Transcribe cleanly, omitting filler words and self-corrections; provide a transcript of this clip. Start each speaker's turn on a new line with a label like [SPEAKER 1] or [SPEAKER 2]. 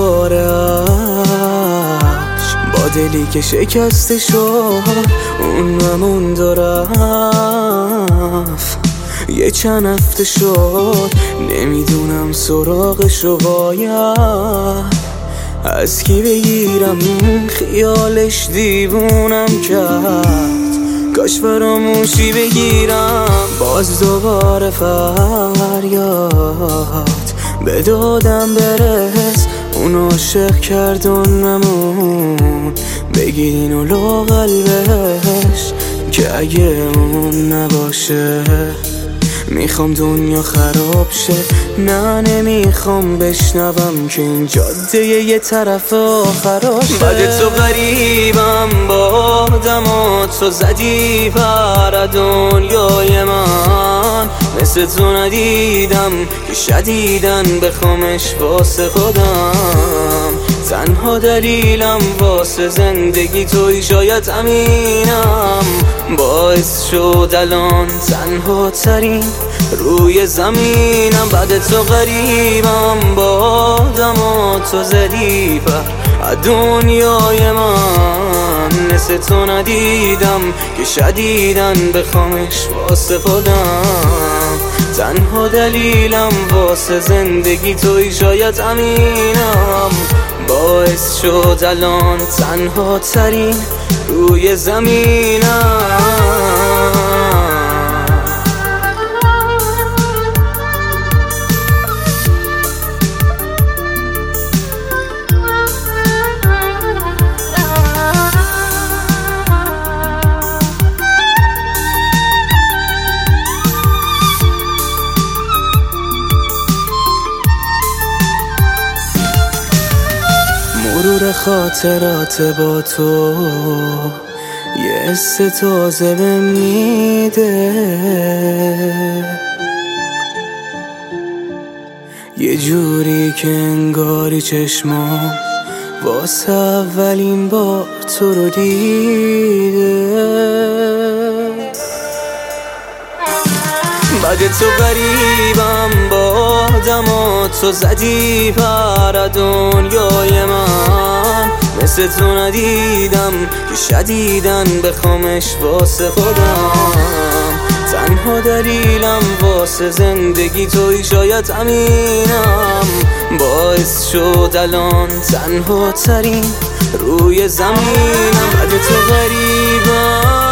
[SPEAKER 1] دوباره با دلی که شکسته شد اون نموند و رفت. یه چند هفته شد نمیدونم سراغشو باید از کی بگیرم، خیالش دیوونم کرد. کاش فراموشی بگیرم باز دوباره فریاد به دادم برس. اون عاشق کرد و نمون، بگیرین و لاغل بهش که اگه اون نباشه میخوام دنیا خراب شه. نه نمیخوام بشنوم که این جاده یه طرف آخراشه. بعد تو غریبم با آدم و تو زدی پر دنیای من، مثل تو ندیدم که شدیدن بخوامش واسه خودم. تنها دلیلم واسه زندگی توی شاید امینم، باعث شد الان تنها ترین روی زمینم. بعد تو غریبم با آدم و تو زدی پر دنیای من، مثل تو ندیدم که شدیدن بخوامش واسه خودم. تنها دلیلم واسه زندگی توی شاید امینم، باعث شد الان تنها ترین روی زمینم. مرور خاطرات با تو یه حس تازه بهم میده، یه جوری که انگاری چشمام واسه اولین بار تو رو دیده. بعد تو غریبم با آدم و تو زدی پر دنیای من، مثل تو ندیدم که شدیدن بخوامش واسه خودم. تنها دلیلم واسه زندگی توی شاید امینم، باعث شد الان تنها ترین روی زمینم. بعد تو غریبم